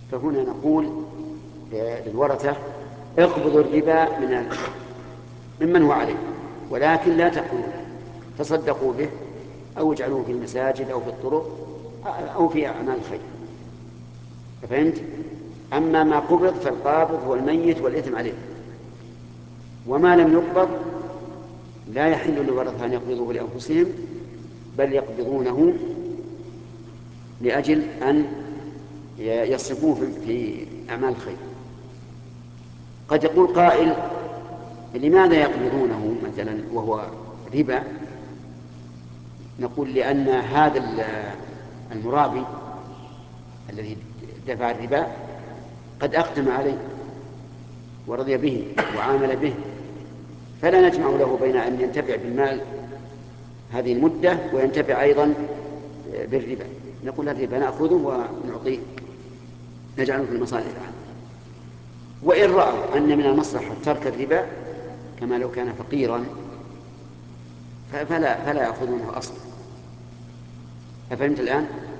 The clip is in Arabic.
فهنا نقول للورثة اقبضوا الربا ممن هو عليه، ولكن لا تأكلوه، تصدقوا به أو اجعلوه في المساجد أو في الطرق أو في أعمال الخير. فهمت؟ أما ما قبض فالقابض هو الميت والإثم عليه، وما لم يقبض لا يحل للورثة أن يقبضوه لأنفسهم، بل يقبضونه لأجل أن يصرفوه في أعمال الخير. قد يقول قائل: لماذا يقبضونه مثلا وهو ربا؟ نقول: لأن هذا المرابي الذي دفع الربا قد أقدم عليه ورضي به وعامل به، فلا نجمع له بين أن ينتفع بالمال هذه المدة وينتفع أيضا بالربا. نقول: الربا نأخذه ونعطيه، نجعله في المصالح العامة. وإن رأوا أن من المصلحة ترك الربا كما لو كان فقيرا فلا يأخذونه أصلا. أفهمت الآن؟